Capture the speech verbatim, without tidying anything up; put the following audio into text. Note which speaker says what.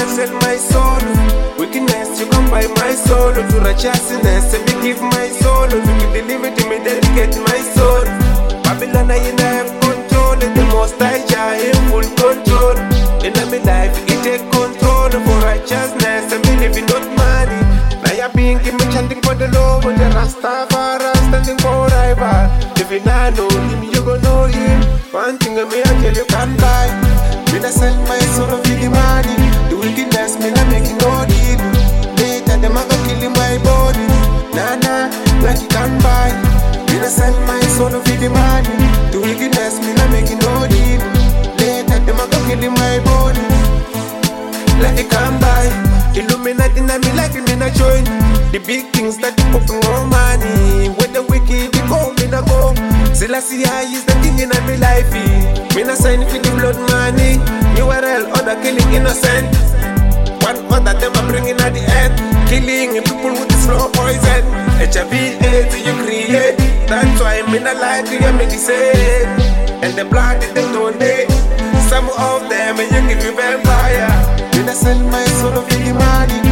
Speaker 1: I sell my soul. Wickedness, you come buy my soul. To righteousness, and me give my soul. To you deliver to me, dedicate my soul. Babylon, I in have control. The most I Jah in full control. In my life, it take control. For righteousness, and me living not money. Now you're being give me chanting for the Lord. The Rastafari standing forever. If you not know him, you gon' know him. One thing I may tell you can't buy. Me not sell my soul for the money. The wickedness me not make it no deal. Later them a go kill my body. Nah nah, like you can't buy. Me not sell my soul for the money. The wickedness me not make it no deal. Later them a go kill my body. Like you can't buy. Illuminati na me like me not join. The big things that you put more money. With the wicked you go, me not go. Selassie I is the king in my life. Me not sign for the blood money. U R L other killing innocent. One other them are bringing at the end. Killing people with the slow poison. H I V AIDS you create. That's why me not like to hear me say. And the blood that them donate. Some of them you give you vampire. Me not sell my soul for the money.